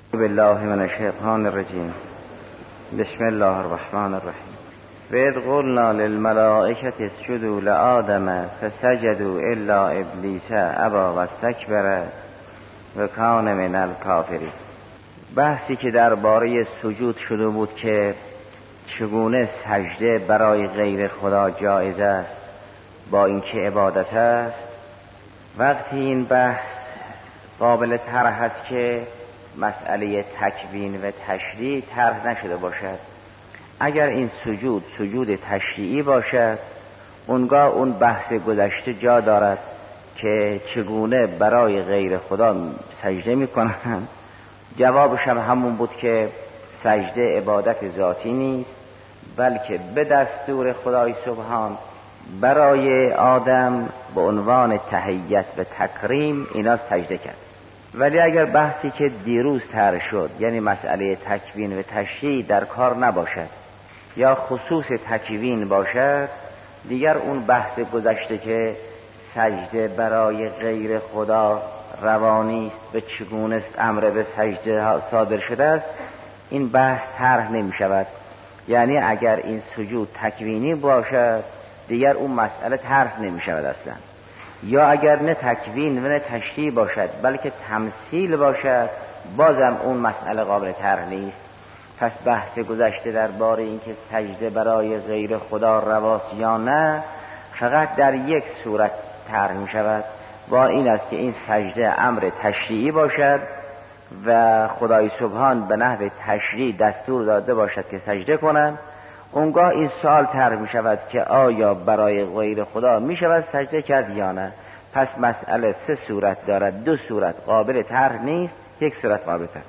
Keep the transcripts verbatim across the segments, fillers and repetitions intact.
بالله من الشیطان الرجیم. بسم الله الرحمن الرحیم. وَإِذْ قُلْنَا لِلْمَلَائِكَةِ اسْجُدُوا لِآدَمَ فَسَجَدُوا إِلَّا إِبْلِيسَ أَبَى وَاسْتَكْبَرَ وَكَانَ مِنَ الْكَافِرِینَ. بحثی که درباره سجود شده بود که چگونه سجده برای غیر خدا جایز است با اینکه عبادت است. وقتی این بحث قابل طرح است که مسئله تکوین و تشریع طرح نشده باشد. اگر این سجود سجود تشریعی باشد، اونگاه اون بحث گذشته جا دارد که چگونه برای غیر خدا سجده میکنند. جوابش هم همون بود که سجده عبادت ذاتی نیست، بلکه به دستور خدای سبحان برای آدم به عنوان تحیت و تکریم اینا سجده کرد. ولی اگر بحثی که دیروز طرح شد، یعنی مسئله تکوین و تشریع در کار نباشد یا خصوص تکوین باشد، دیگر اون بحث گذشته که سجده برای غیر خدا روانی است و چگونه است امر به سجده صادر شده است، این بحث طرح نمی شود. یعنی اگر این سجود تکوینی باشد، دیگر اون مسئله طرح نمی شود اصلا. یا اگر نه تکوین و نه تشریع باشد بلکه تمثیل باشد، بازم اون مسئله قابل طرح نیست. پس بحث گذشته درباره اینکه سجده برای غیر خدا رواست یا نه فقط در یک صورت طرح می شود، با این است که این سجده امر تشریعی باشد و خدای سبحان به نحو تشریع دستور داده باشد که سجده کنند. اونگاه این سوال طرح می شود که آیا برای غیر خدا می شود سجده کرد یا نه. پس مسئله سه صورت دارد، دو صورت قابل طرح نیست، یک صورت قابل طرح.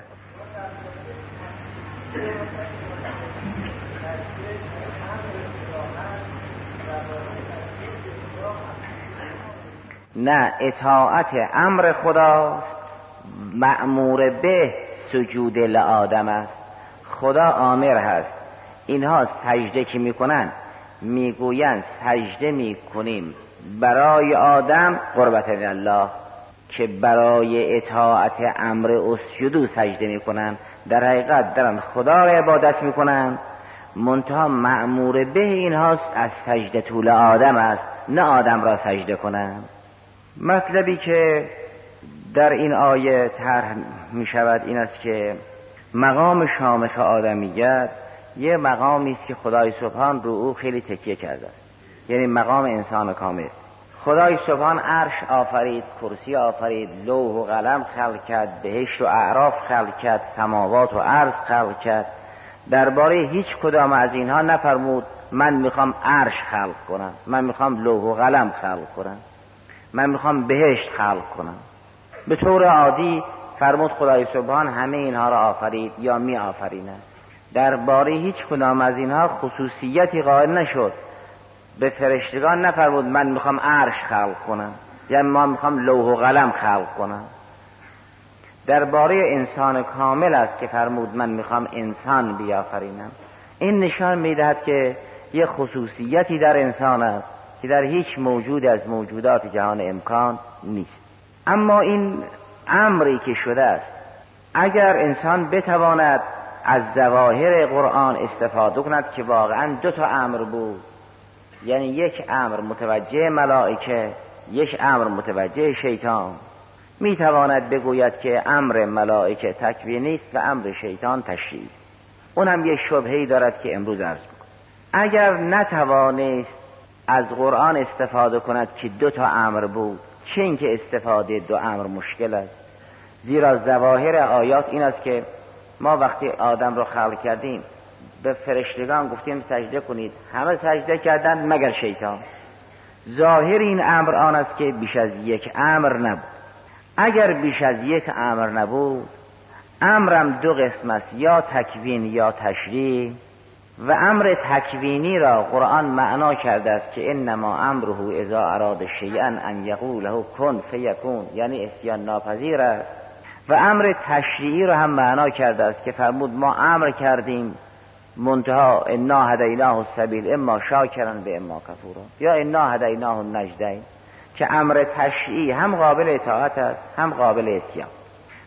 نه، اطاعت امر خداست، مأمور به سجود لآدم است. خدا آمر هست. اینها سجده که میکنن میگویند سجده میکنیم برای آدم قربت الله، که برای اطاعت امر اسجدوا سجده میکنن. در حقیقت دارن خدا را عبادت میکنن، منتها مأمور به اینهاست از سجده طول آدم است، نه آدم را سجده کنن. مطلبی که در این آیه طرح می شود این است که مقام شامخ آدمیت یه مقامی است که خدای سبحان رو او خیلی تکیه کرده است، یعنی مقام انسان کامل. خدای سبحان عرش آفرید، کرسی آفرید، لوح و قلم خلق کرد، بهشت و اعراف خلق کرد، سماوات و ارض خلق کرد. درباره هیچ کدام از اینها نفرمود من میخوام عرش خلق کنم، من میخوام لوح و قلم خلق کنم، من میخوام بهشت خلق کنم. به طور عادی فرمود خدای سبحان همه اینها را آفرید یا می آفریند. درباره هیچ کدام از اینها خصوصیتی قائل نشد. به فرشتگان نفرمود من میخوام عرش خلق کنم یا من میخوام لوح و قلم خلق کنم. درباره انسان کامل است که فرمود من میخوام انسان بیافرینم. این نشان میدهد که یه خصوصیتی در انسان است که در هیچ موجود از موجودات جهان امکان نیست. اما این امری که شده است، اگر انسان بتواند از ظواهر قرآن استفاده کند که واقعا دو تا امر بود، یعنی یک امر متوجه ملائکه، یک امر متوجه شیطان، میتواند بگوید که امر ملائکه تکوینی است و امر شیطان تشریعی. اون هم یک شبهه‌ای دارد که امروز عرض می‌کنم. اگر نتوانست از قرآن استفاده کند که دو تا امر بود، چه این که استفاده دو امر مشکل است. زیرا ظواهر آیات این است که ما وقتی آدم رو خلق کردیم به فرشتگان گفتیم سجده کنید، همه سجده کردند مگر شیطان. ظاهر این امر آن است که بیش از یک امر نبود. اگر بیش از یک امر نبود، امرم دو قسم است، یا تکوین یا تشریع. و امر تکوینی را قرآن معنا کرده است که انما امره اذا اراد شیئا ان یقول له کن فیکون، یعنی اسیان ناپذیر است. و امر تشریعی را هم معنا کرده است که فرمود ما امر کردیم منتها انا هدیناه السبیل اما شاکرا و اما کفورا، یا انا هدیناه النجدین، که امر تشریعی هم قابل اطاعت است هم قابل اسیان.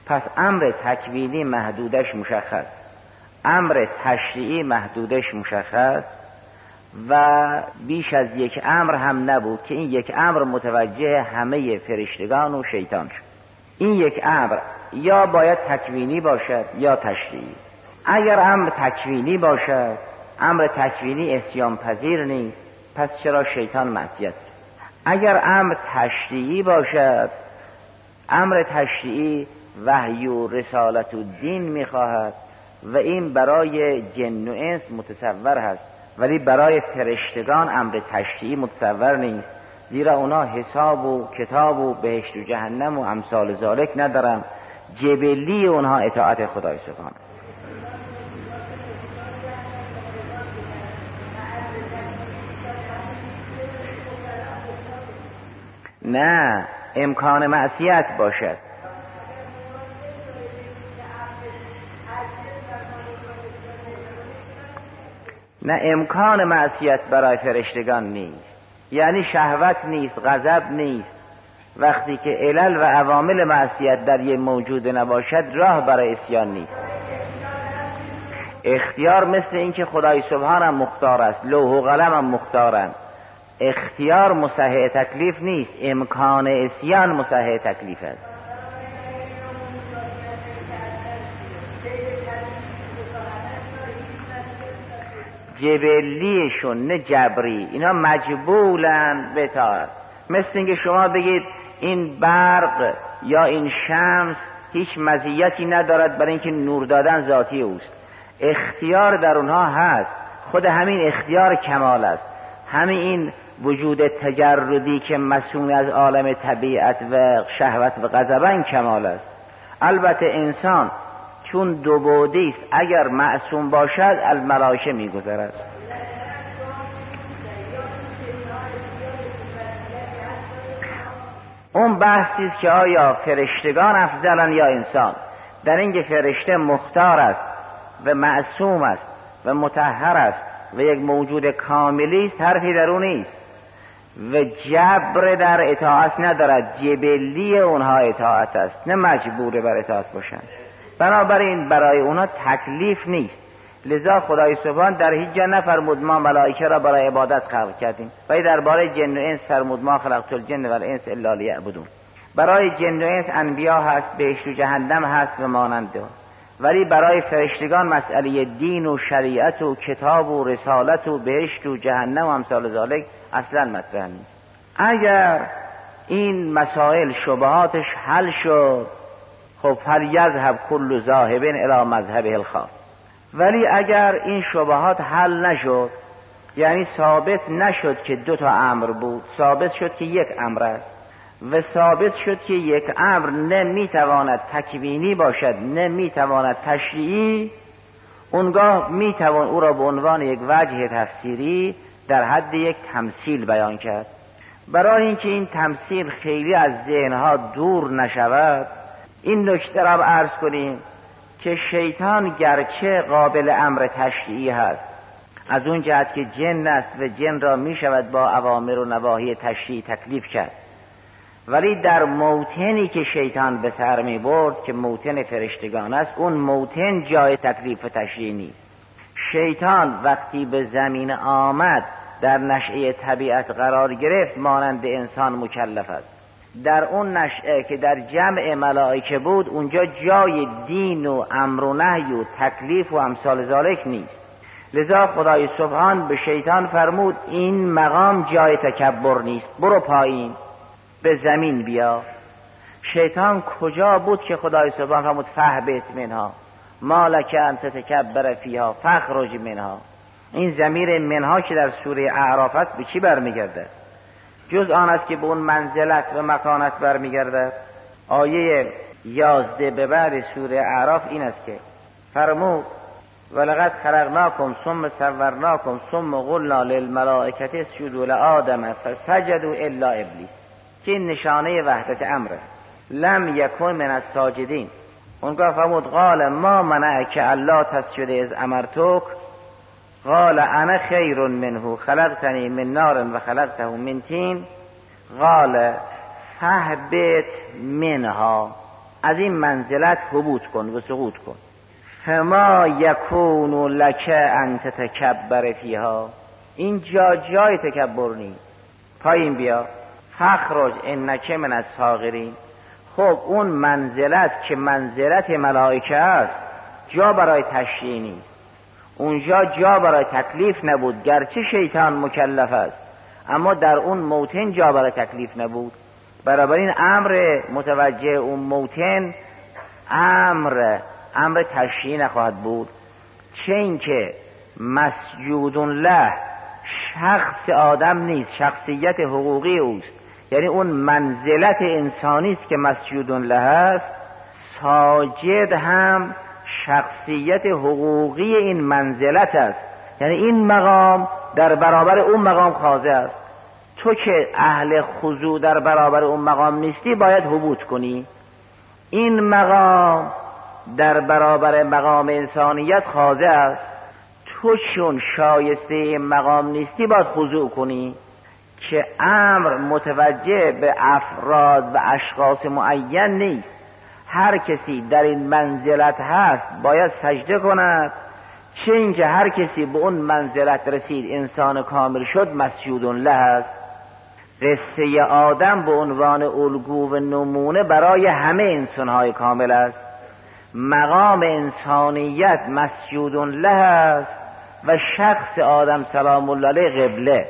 پس امر تکوینی محدودش مشخص، امر تشریعی محدودش مشخص و بیش از یک امر هم نبود که این یک امر متوجه همه فرشتگان و شیطان شد. این یک امر یا باید تکوینی باشد یا تشریعی. اگر امر تکوینی باشد، امر تکوینی عصیان پذیر نیست، پس چرا شیطان معصیت کرد؟ اگر امر تشریعی باشد، امر تشریعی وحی و رسالت و دین میخواهد و این برای جن و انس متصور هست، ولی برای فرشتگان امر تشریعی متصور نیست، زیرا اونا حساب و کتاب و بهشت و جهنم و امثال ذالک ندارن. جبلی اونها اطاعت خدای سبحانه. نه، امکان معصیت باشد. نه، امکان معصیت برای فرشتگان نیست، یعنی شهوت نیست، غضب نیست. وقتی که علل و عوامل معصیت در یه موجود نباشد، راه برای عصیان نیست. اختیار مثل این که خدای سبحانه مختار است، لوح و قلم هم مختارن. اختیار مصحح تکلیف نیست، امکان عصیان مصحح تکلیف است. جبلیشون نه جبری، اینا مجبولن به اطاعت. مثل اینکه شما بگید این برق یا این شمس هیچ مزیتی ندارد برای اینکه نور دادن ذاتی اوست. اختیار در اونها هست، خود همین اختیار کمال است. همین این وجود تجردی که مسئول از عالم طبیعت و شهوت و غضبن کمال است. البته انسان چون دو بعدی است، اگر معصوم باشد الملائکه میگذرد. اون بحثی است که آیا فرشتگان افضلن یا انسان. در اینکه فرشته مختار است و معصوم است و مطهر است و یک موجود کاملی است، حرفی در اون نیست و جبر در اطاعت ندارد. جبلی اونها اطاعت است، نه مجبور بر اطاعت باشند. بنابراین برای اونها تکلیف نیست. لذا خدای سبحان در هیچ جا نفرمود ما ملائکه را برای عبادت خلق کردیم، ولی درباره جن و انس فرمود ما خلقت الجن و الانس الا لیعبدون. برای جن و انس انبیا هست، بهشت و جهنم هست و ماننده، ولی برای فرشتگان مسئله دین و شریعت و کتاب و رسالت و بهشت و جهنم و امثال ذالک اصلا مطرح نیست. اگر این مسائل شبهاتش حل شد، خب فلیذهب کل ذاهب الی مذهبه الخاص. ولی اگر این شبهات حل نشد، یعنی ثابت نشد که دو تا امر بود، ثابت شد که یک امر است و ثابت شد که یک امر نمیتواند تکوینی باشد، نمیتواند تشریعی، اونگاه میتوان او را به عنوان یک وجه تفسیری در حد یک تمثیل بیان کرد. برای اینکه این تمثیل خیلی از ذهنها دور نشود، این نکته را عرض کنیم که شیطان گرچه قابل امر تشریعی هست، از اون جهت که جن است و جن را می شود با اوامر و نواهی تشریعی تکلیف کرد، ولی در موطنی که شیطان به سر می برد که موطن فرشتگان است، اون موطن جای تکلیف تشریعی نیست. شیطان وقتی به زمین آمد در نشأه طبیعت قرار گرفت، مانند انسان مکلف است. در اون نشأه که در جمع ملائکه بود، اونجا جای دین و امر و نهی و تکلیف و امثال ذالک نیست. لذا خدای سبحان به شیطان فرمود این مقام جای تکبر نیست، برو پایین به زمین بیا. شیطان کجا بود که خدای سبحان فرمود فهبط منها ما لک ان تتکبر فیها فاخرج منها؟ این ضمیر منها که در سوره اعراف است به چی برمیگرده؟ جز آن است که به اون منزلت و مکانت برمیگرده. آیه یازده به بعد سوره اعراف این است که فرمود ولقد خلقناکم ثم صورناکم ثم قلنا للملائکه اسجدوا لآدم فسجدوا الا ابلیس، که این نشانه وحدت امر است. لم یکن من الساجدین. اونگاه فرمود قال ما منعک الا تسجد اذ امرتک قال انا خیر منه خلقتنی من نار و خلقته من طین قال فهبط منها. از این منزلت حبوط کن و سقوط کن. فما یکون لک ان تتکبر فیها، این جا جای تکبر نیست، پایین بیا. فخرج انک من الصاغرین. خب اون منزلت که منزلت ملائکه است جا برای تشریع نیست، اونجا جا برای تکلیف نبود، گرچه شیطان مکلف است اما در اون موطن جا برای تکلیف نبود. برابر این امر متوجه اون موطن امر امر تشریع نخواهد بود. چه این که مسجود له شخص آدم نیست، شخصیت حقوقی اوست، یعنی اون منزلت انسانی است که مسجود له است. ساجد هم شخصیت حقوقی این منزلت است، یعنی این مقام در برابر اون مقام خاضع است. تو که اهل خضوع در برابر اون مقام نیستی باید حبوط کنی. این مقام در برابر مقام انسانیت خاضع است، تو چون شایسته این مقام نیستی باید خضوع کنی. که امر متوجه به افراد و اشخاص معین نیست، هر کسی در این منزلت هست باید سجده کند. چه اینکه هر کسی به اون منزلت رسید انسان کامل شد مسجود له است. قصه آدم به عنوان الگو و نمونه برای همه انسانهای کامل است. مقام انسانیت مسجود له است و شخص آدم سلام الله علیه قبله.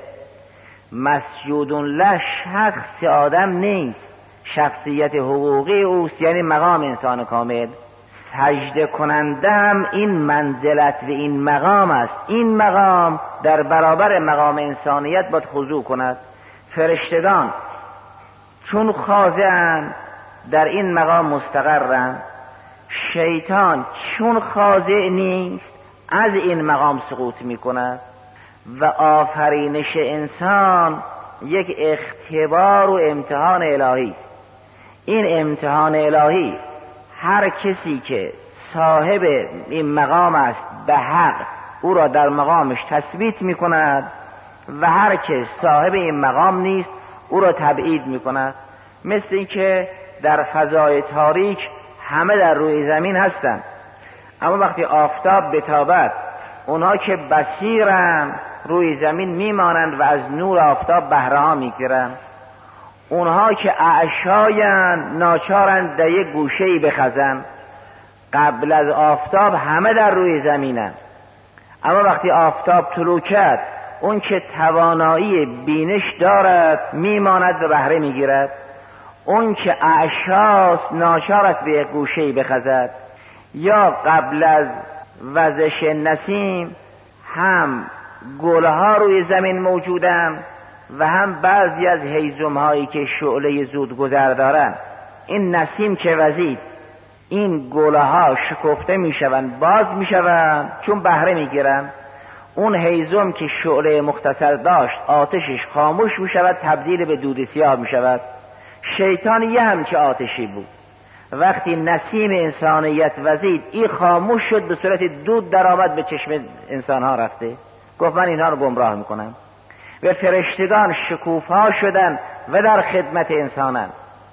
مسجود له شخص آدم نیست، شخصیت حقوقی اوست، یعنی مقام انسان کامل. سجده کننده هم این منزلت و این مقام است. این مقام در برابر مقام انسانیت باید خضوع کند. فرشتگان چون خاضعند در این مقام مستقرند، شیطان چون خاضع نیست از این مقام سقوط می کند. و آفرینش انسان یک اختبار و امتحان الهی است. این امتحان الهی هر کسی که صاحب این مقام است به حق او را در مقامش تثبیت می کند و هر که صاحب این مقام نیست او را تبعید می کند. مثل این که در فضای تاریک همه در روی زمین هستند، اما وقتی آفتاب بتابد اونها که بصیرند روی زمین میمانند و از نور آفتاب بهره ها میگیرند. اونها که اعشایند ناچارند در یک گوشه‌ای بخزند. قبل از آفتاب همه در روی زمینند، اما وقتی آفتاب طلوع کرد اون که توانایی بینش دارد میماند و بهره میگیرد. اون که اعشاست ناچار است به یک گوشه‌ای بخزد. یا قبل از وزش نسیم هم گلها روی زمین موجودند و هم بعضی از هیزم هایی که شعله زود گذر دارند. این نسیم که وزید این گلها شکفته می شوند، باز می شوند چون بهره می گیرند. اون هیزم که شعله مختصر داشت آتشش خاموش می شود، تبدیل به دود سیاه می شود. شیطان یه همچه آتشی بود، وقتی نسیم انسانیت وزید این خاموش شد، به صورت دود در آمد به چشم انسان ها رفته. گفت من اینها رو گمراه میکنم. و فرشتگان شکوفا شدن و در خدمت انسانن.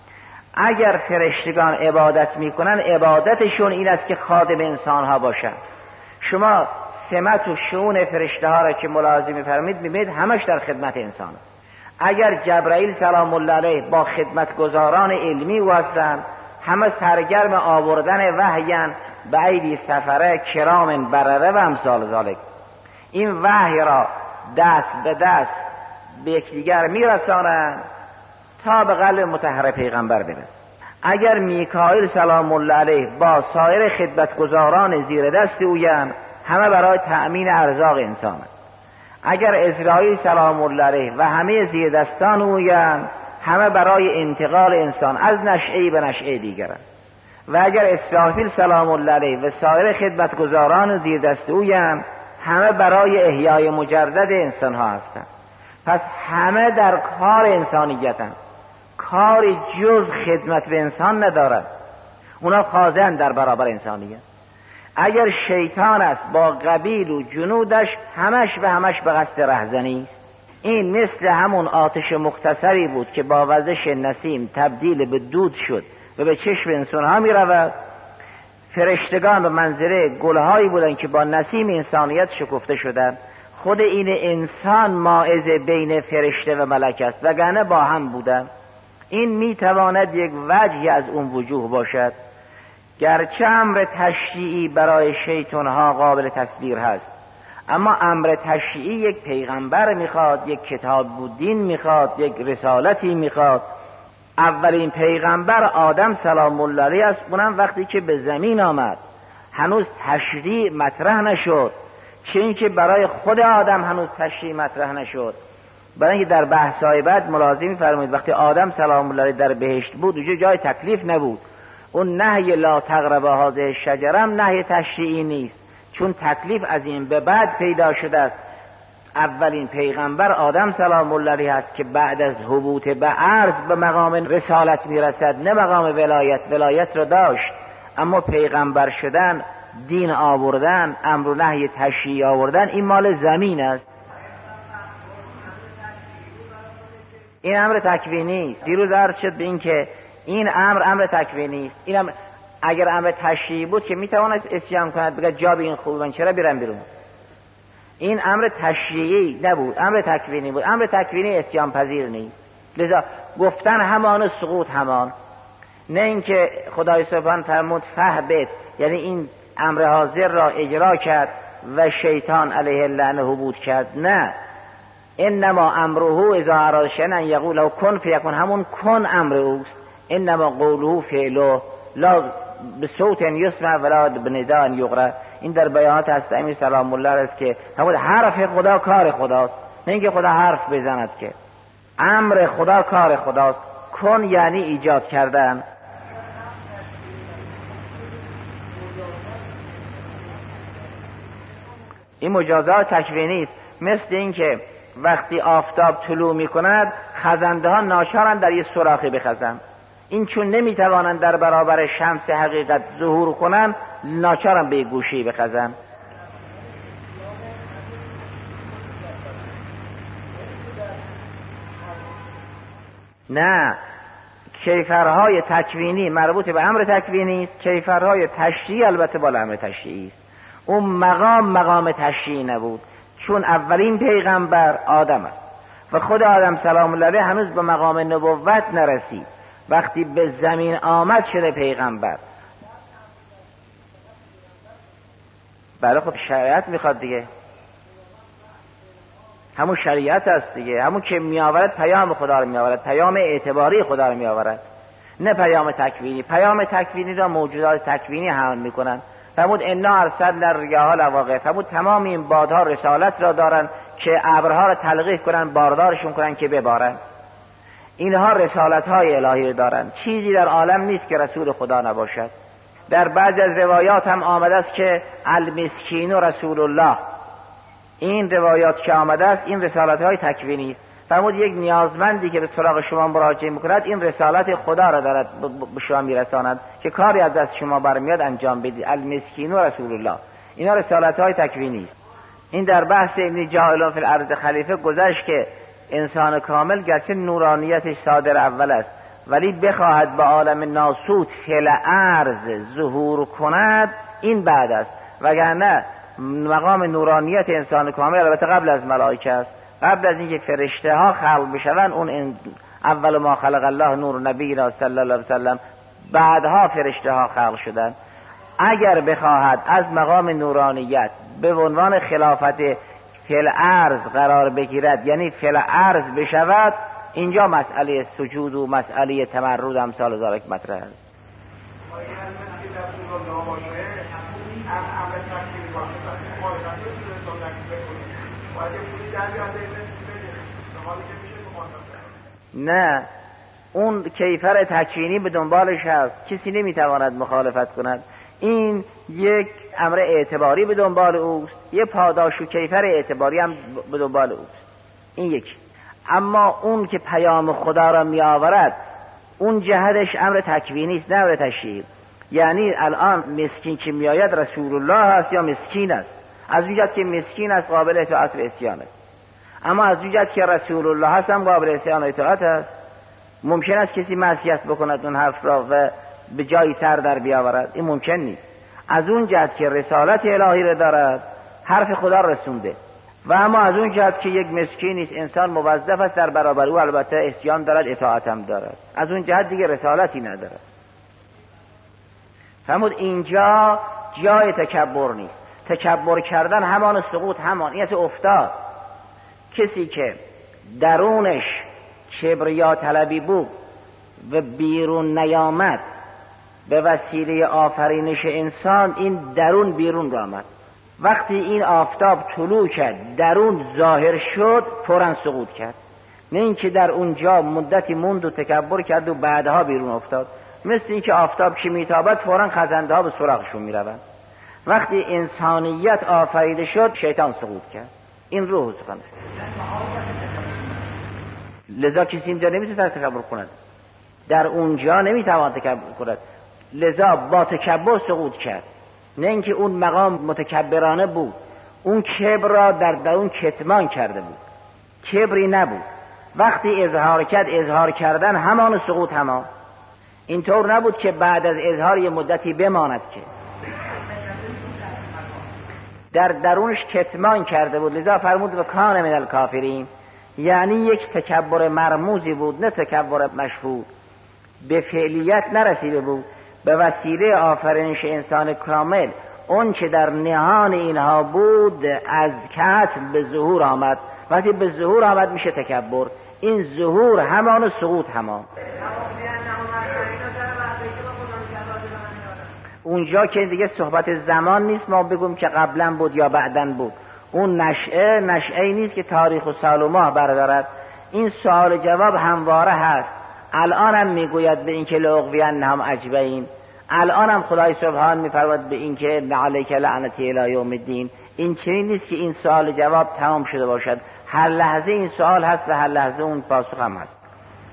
اگر فرشتگان عبادت میکنن عبادتشون این است که خادم انسان ها باشن. شما سمت و شؤون فرشته ها را که ملاحظه میفرمید میبینید همش در خدمت انسان. اگر جبرائیل سلام الله علیه با خدمتگزاران علمی او هستند، همه سرگرم آوردن وحیان به ایدی سفره کرام برره و امثال ذالک. این وحی را دست به دست به یکدیگر میرسانند تا به قلب مطهر پیغمبر برسد. اگر میکائیل سلام الله علیه با سایر خدمتگزاران زیر دست اویند، همه برای تأمین ارزاق انسان. اگر اسرائیل سلام الله علیه و همه زیر دستان اویند، همه برای انتقال انسان از نشعه‌ای به نشعه دیگرند. و اگر اسرافیل سلام الله علیه و سایر خدمتگزاران زیر دست اویند، همه برای احیای مجدد انسان ها هستند. پس همه در کار انسانیتند، کار جز خدمت به انسان ندارد. اونا خاضعند در برابر انسانیت. اگر شیطان است با قبیل و جنودش همش و همش به قصد رهزنی است. این مثل همون آتش مختصری بود که با وزش نسیم تبدیل به دود شد و به چشم انسان ها می رود. فرشتگان به منزله گلهایی بودن که با نسیم انسانیت شکفته شدن. خود این انسان مائز بین فرشته و ملک است، وگرنه با هم بودن. این می تواند یک وجهی از اون وجوه باشد. گرچه امر تشریعی برای شیطان ها قابل تصویر هست، اما امر تشریعی یک پیغمبر میخواد، یک کتاب و دین میخواد، یک رسالتی میخواد. اولین پیغمبر آدم سلام الله علیه است، اونم وقتی که به زمین آمد هنوز تشریع مطرح نشد، چه اینکه برای خود آدم هنوز تشریع مطرح نشد. برای اینکه در بحث‌های بعد ملاحظه می‌فرمایید وقتی آدم سلام الله علیه در بهشت بود اونجا جای تکلیف نبود. اون نهی لا تقربا هذه الشجره هم نهی تشریعی نیست، چون تکلیف از این به بعد پیدا شده است. اولین پیغمبر آدم سلام الله علیه است که بعد از هبوط به عرض به مقام رسالت میرسد، نه مقام ولایت. ولایت را داشت، اما پیغمبر شدن، دین آوردن، امر و نهی تشریعی آوردن، این مال زمین است. این امر تکوینی است. دیروز عرض شد به این که این امر امر تکوینی است. این امر اگر امر تشریعی بود که میتواند اسیان کند بگه جا به این خوبه من چرا بیرم بیرون. این امر تشریعی نبود، امر تکوینی بود. امر تکوینی اسیان پذیر نیست، لذا گفتن همان سقوط همان. نه اینکه خدای سبحان فرمود فهبت، یعنی این امر حاضر را اجرا کرد و شیطان علیه اللعنه حبوط کرد. نه، انما امره اذا اراد شیئا ان یقول له کن فیکون، همون کن امر اوست. انما قوله فعله لا بصوت یسمع ولا بنداء یقرأ. این در بیانات هست امیر سلام الله است که همون حرف خدا کار خداست، نه اینکه خدا حرف بزند، که امر خدا کار خداست. کن یعنی ایجاد کردن. این مجازات تکوینی است. مثل اینکه وقتی آفتاب طلوع می کند خزنده ها ناچارند در یه سوراخی بخزند. این چون نمی توانند در برابر شمس حقیقت ظهور کنند، ناچارند به گوشی بخزند. نه، کیفرهای تکوینی مربوط به امر تکوینی است، کیفرهای تشریعی البته بالا امر تشریعی است. اون مقام مقام تشریعی نبود، چون اولین پیغمبر آدم است و خود آدم سلام الله علیه هنوز به مقام نبوت نرسید. وقتی به زمین آمد شده پیغمبر. بله خب شریعت میخواد دیگه، همون شریعت است دیگه، همون که میآورد پیام خدا رو میآورد، پیام اعتباری خدا رو میآورد، نه پیام تکوینی. پیام تکوینی را موجودات تکوینی حمل میکنن. فرمود انا ارسلنا الرياح لواقع، فرمود تمام این بادها رسالت را دارن که ابرها را تلقیح کنن، باردارشون کنن که ببارن. اینها رسالت های الهی دارن. چیزی در عالم نیست که رسول خدا نباشد. در بعضی از روایات هم آمده است که المسکین و رسول الله. این روایات که آمده است این رسالت های تکوینی است. فرمود یک نیازمندی که به سراغ شما مراجعه میکند این رسالت خدا را دارد به شما میرساند که کاری از دست شما برمیاد انجام بدید. المسکین و رسول الله، اینا رسالت های تکوینی است. این در بحث ابن جاهلون فی الارض خلیفه گذشت که انسان کامل گرچه نورانیتش صادر اول است، ولی بخواهد به عالم ناسوت فی الارض ظهور کند این بعد است. وگرنه مقام نورانیت انسان کامل البته قبل از ملائکه است، قبل از اینکه فرشته ها خلق بشوند. اون اول ما خلق الله نور نبینا صلی الله علیه وسلم، بعدها فرشته ها خلق شدند. اگر بخواهد از مقام نورانیت به عنوان خلافت فی الارض قرار بگیرد، یعنی فی الارض بشود، اینجا مسئله سجود و مسئله تمرد امثال ذالک مطرح است. نه، اون کیفر تکوینی به دنبالش هست، کسی نمیتواند مخالفت کند. این یک امر اعتباری به دنبال اوست، یه پاداش و کیفر اعتباری هم به دنبال اوست. این یک. اما اون که پیام خدا را می آورد اون جهتش امر تکوینی است، نه امر تشریعی. یعنی الان مسکین که می آید رسول الله است یا مسکین است؟ از اون جهت که مسکین است قابل اطاعت و عصیان است، اما از اون جهت که رسول الله هست هم قابل عصیان و اطاعت است. ممکن است کسی معصیت بکند اون حرف را و به جایی سر در بیاورد، این ممکن نیست. از اون جهت که رسالت الهی را دارد، حرف خدا رسونده، و اما از اون جهت که یک مسکین نیست، انسان موظف است در برابر او البته اسیان دارد، اطاعت هم دارد، از اون جهت دیگه رسالتی ندارد. فرمود اینجا جای تکبر نیست. تکبر کردن همان سقوط، همان این افتاد. کسی که درونش کبریا طلبی بود و بیرون نیامد به وسیله آفرینش انسان، این درون بیرون را آمد. وقتی این آفتاب طلوع کرد، درون ظاهر شد، فوراً سقوط کرد. نه اینکه در اونجا مدتی موند و تکبر کرد و بعدها بیرون افتاد. مثل اینکه آفتاب که میتابد فوراً خزنده ها به سراغشون میروند. وقتی انسانیت آفریده شد، شیطان سقوط کرد. این روح سخن. لذا کسی اینجا نمیتونه تکبر کند، در اونجا نمیتواند تکبر کند، لذا با تکبر سقوط کرد. نه اینکه اون مقام متکبرانه بود، اون کبر را در درون کتمان کرده بود، کبری نبود. وقتی اظهار کرد، اظهار کردن همان سقوط همان. اینطور نبود که بعد از اظهار یه مدتی بماند، که در درونش کتمان کرده بود. لذا فرمود و کان من الکافرین، یعنی یک تکبر مرموزی بود، نه تکبر مشهود، به فعلیت نرسیده بود. به وسیله آفرینش انسان کامل، اون که در نهان اینها بود از کتم به ظهور آمد. وقتی به ظهور آمد میشه تکبر. این ظهور همان و سقوط همان. اونجا که دیگه صحبت زمان نیست ما بگم که قبلا بود یا بعدن بود. اون نشعه نشعه نیست که تاریخ و سال و ماه بردارد. این سوال جواب همواره هست. الان هم میگوید به این که لعقوین هم اجبین، الان هم خدای سبحان میفرماید به این که علیک لعنتی الی یوم الدین. این چنین نیست که این سوال جواب تمام شده باشد. هر لحظه این سوال هست و هر لحظه اون پاسخ هم هست.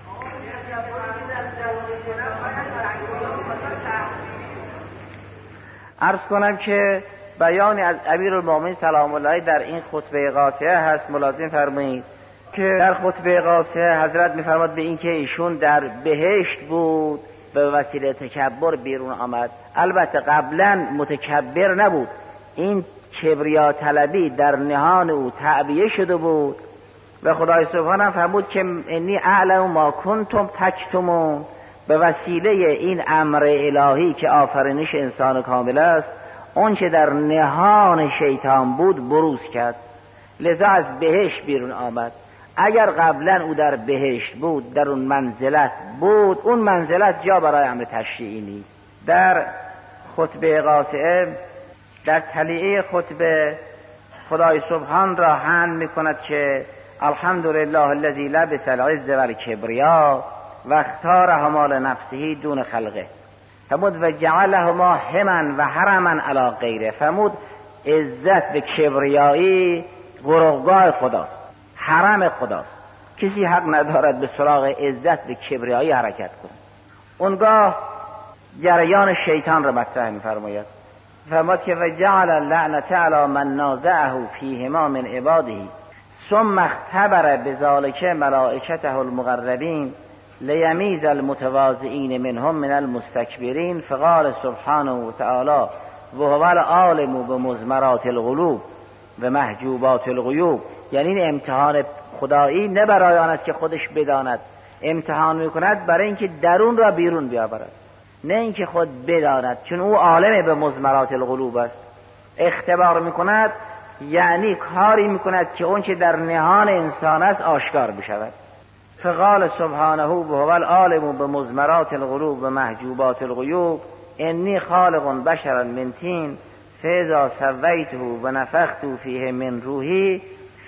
عرض کنم که بیانی از امیرالمومنین سلام الله در این خطبه قاصره هست. ملازم فرمایید که در خطبه قاصره حضرت میفرماد به این که ایشون در بهشت بود، به وسیله تکبر بیرون آمد. البته قبلا متکبر نبود، این کبریا طلبی در نهان او تعبیه شده بود و خدای سبحانه فرمود که انی اعلم ما کنتم تکتمون. به وسیله این امر الهی که آفرینش انسان کامل است، اون که در نهان شیطان بود بروز کرد، لذا از بهشت بیرون آمد. اگر قبلا او در بهشت بود، در اون منزلت بود، اون منزلت جا برای امر تشریعی نیست. در خطبه قاصره، در تلیعه خطبه، خدای سبحان را حمد میکند که الحمدلله الذی لبس العز والکبریا و اختارهما لنفسه دون خلقه. فرمود و جعلهما هما و حرما علی غیره. فرمود عزت و کبریایی قرقگاه خداست، حرم خداست. کسی حق ندارد به سراغ عزت و کبریایی حرکت کنه. اونگاه جریان شیطان را مطرح می‌فرماید. فرمود که و جعل اللعنة علی من نازعه فیهما من عباده ثم اختبر بذلک ملائکته المقربین لیمیز المتواضعین منهم من المستکبرین فقال سبحانه و تعالی و هو العالم بمضمرات القلوب و محجوبات الغیوب. یعنی این امتحان خدایی نه برای آن است که خودش بداند، امتحان میکند برای اینکه درون را بیرون بیاورد، نه اینکه خود بداند، چون او عالم به مضمرات القلوب است. اختبار میکند یعنی کاری میکند که اون چه در نهان انسان است آشکار بشود. فقال سبحانه و هو العالم بمضمرات القلوب و محجوبات الغیوب انی خالق بشرا من طین فاذا سویته و نفخت فیه من روحی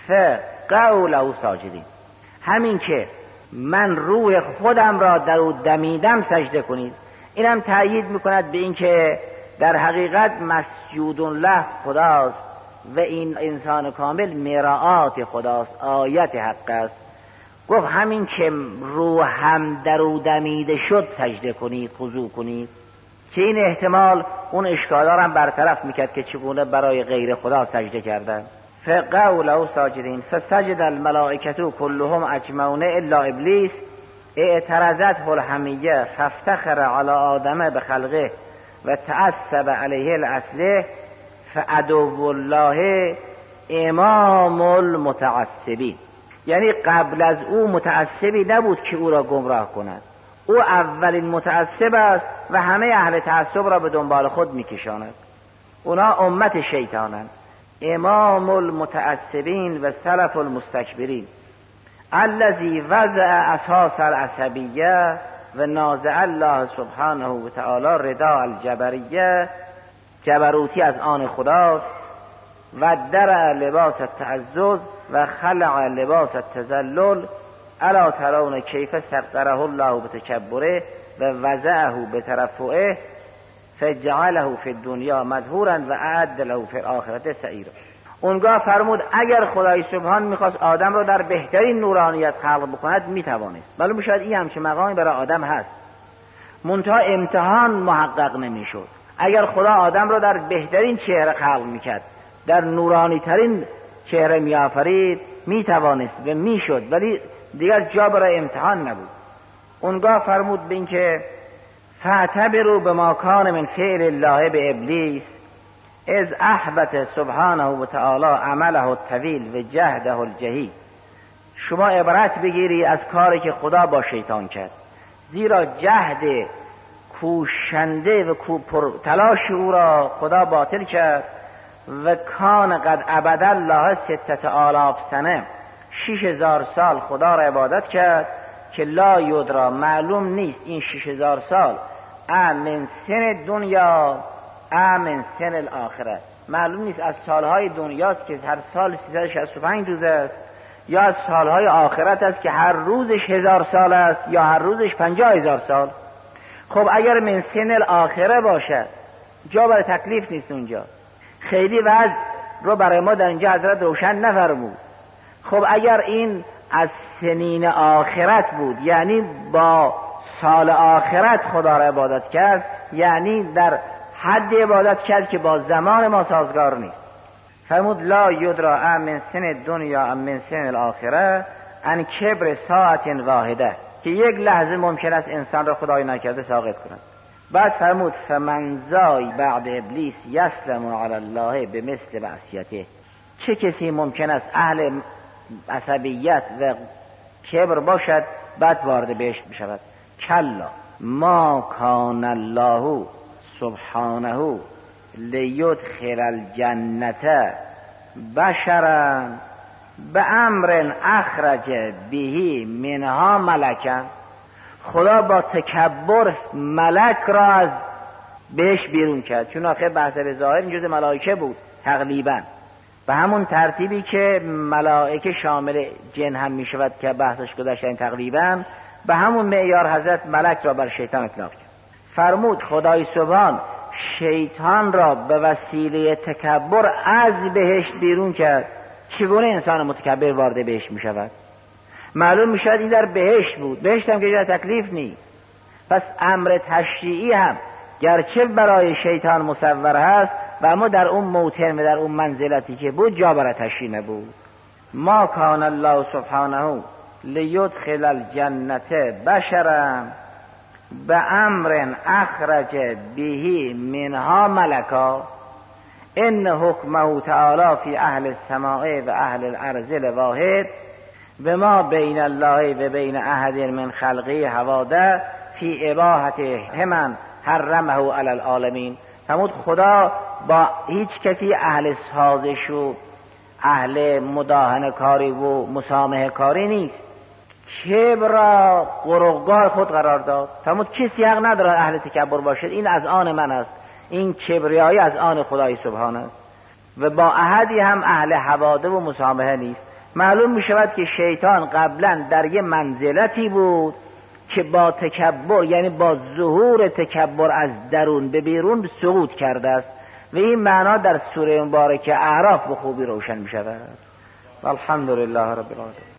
فقعوا له ساجدین. همین که من روح خودم را در او دمیدم سجده کنید. اینم تأیید میکند به این که در حقیقت مسجود له خداست و این انسان کامل مراعات خداست، آیت حق است. گفت همین که روح هم در او دمیده شد سجده کنید، خضوع کنید، که این احتمال اون اشکالات هم برطرف میکرد که چگونه برای غیر خدا سجده کردن. فقعوا له ساجدین فسجد الملائکه كلهم اجمعون الا ابلیس اعترضت الحمیه فافتخر علی آدم به خلقه و تعصب علیه الاصله فعدو الله امام المتعصبین. یعنی قبل از او متعصبی نبود که او را گمراه کند، او اولین متعصب است و همه اهل تعصب را به دنبال خود میکشاند. اونا امت شیطانند. امام المتعصبین و سلف المستکبرین الذی وضع اساس العصبیه و نازع الله سبحانه و تعالی رضا الجبریه. جبروتی از آن خداست. و درع لباس التعزز و خلع لباس التذلل. الا ترون کیف سقره الله بتکبره و وضعه بترفعه فجعله فی الدنیا مدحورا و اعد له فی الاخرة سعیرا. اونگاه فرمود اگر خدای سبحان میخواست آدم را در بهترین نورانیت خلق بکند میتوانست. معلوم شاید این همچه مقامی برای آدم هست، منتها امتحان محقق نمیشد. اگر خدا آدم را در بهترین چهره خلق میکرد، در نورانی ترین چهره میآفرید، میتوانست و میشد، ولی دیگر جا برای امتحان نبود. اونگاه فرمود به این که فاعتبروا بما کان من فعل الله به ابلیس از احبت سبحانه و تعالی عمله الطویل و جهده الجهید. شما عبرت بگیری از کاری که خدا با شیطان کرد، زیرا جهد کوشنده و تلاش او را خدا باطل کرد. و کان قد عبد الله ستت آلاف سنه، شش هزار سال خدا را عبادت کرد که لا یدرا معلوم نیست این شش هزار سال امن سن دنیا امن سن الاخره، معلوم نیست از سالهای دنیاست که هر سال سیصد و شصت و پنج روز است، یا از سالهای آخرت است که هر روزش هزار سال است، یا هر روزش پنجاه هزار سال. خب اگر من سن الاخره باشد جا برای تکلیف نیست اونجا، خیلی وضع رو برای ما در اینجا حضرت روشن نفرمود. خب اگر این از سنین آخرت بود، یعنی با سال آخرت خدا را عبادت کرد، یعنی در حد عبادت کرد که با زمان ما سازگار نیست. فرمود لا یدرا ام من سن دنیا ام من سن الاخره ان کبر ساعت واحده، که یک لحظه ممکن است انسان را خدای نکرده ساقط کند. بعد فرمود فمن زای بعد ابلیس یسلم علی الله به مثل معصیته. چه کسی ممکن است اهل عصبیت و کبر باشد بعد وارد بهشت بشود؟ کلا ما کان الله سبحانه لیدخل الجنة بشرا بامر اخرج به منها ملکا. خدا با تکبر ملک را از بهش بیرون کرد، چون آخر بحث به ظاهر این جز ملائکه بود تقریبا، به همون ترتیبی که ملائکه شامل جن هم می شود که بحثش گذاشتن تقریبا، به همون معیار حضرت ملک را بر شیطان اطلاق کرد. فرمود خدای سبحان شیطان را به وسیله تکبر از بهشت بیرون کرد. چگونه انسان متکبر وارد بهشت می شود؟ معلوم می شود این در بهشت بود، بهشت هم که جای تکلیف نیست. پس امر تشریعی هم گرچه برای شیطان مصور هست و اما در اون موطن و در اون منزلتی که بود جا برای تشریع نبود. ما کان الله سبحانه لیدخل الجنة بشرا بامر اخرج به منها ملکا ان حکمه تعالی فی اهل السماء و اهل الارض الواحد و ما بین الله و بین احد من خلقه حواده فی اباحت همن حرمه علی العالمین. فرمود خدا با هیچ کسی اهل سازش و اهل مداهنه کاری و مسامحه کاری نیست، کبر را قرقگاه خود قرار داد. فرمود کسی حق نداره اهل تکبر باشد، این از آن من است، این کبریایی از آن خدای سبحان است، و با احدی هم اهل حواده و مسامحه نیست. معلوم می شود که شیطان قبلا در یه منزلتی بود که با تکبر، یعنی با ظهور تکبر از درون به بیرون سقوط کرده است و این معنا در سوره مبارکه اعراف به خوبی روشن می شود. والحمد لله رب العالمین.